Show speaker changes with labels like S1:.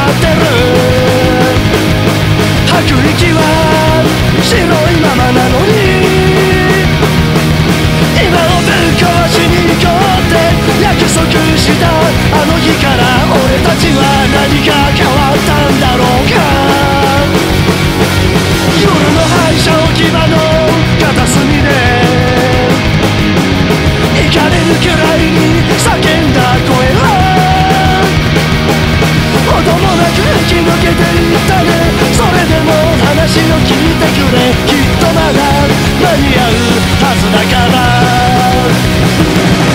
S1: ってる。吐く息は白いままなのに、今をぶっ壊しに行こうって約束したあの日から俺たちは何が変わったんだろうか。夜の廃車置き場の片隅で怒れるくらいに叫んだ声は音もなく吹き抜けていったね。それでも話を聞いてくれ、きっとまだ間に合うはずだから。